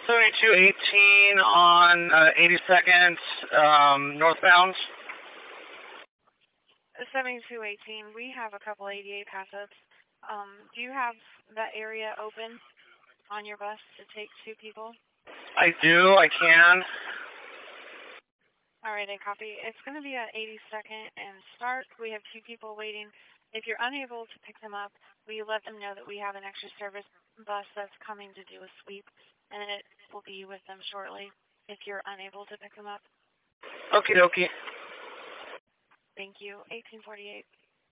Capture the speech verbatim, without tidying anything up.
seventy-two eighteen on uh, eighty-second um, northbound. seventy-two eighteen, we have a couple eighty-eight pass-ups. Um, do you have that area open on your bus to take two people? I do, I can. All right, I copy. It's going to be at eighty-second and Stark. We have two people waiting. If you're unable to pick them up, we let them know that we have an extra service bus that's coming to do a sweep, and it will be with them shortly if you're unable to pick them up. Okie dokie. Thank you. eighteen forty-eight.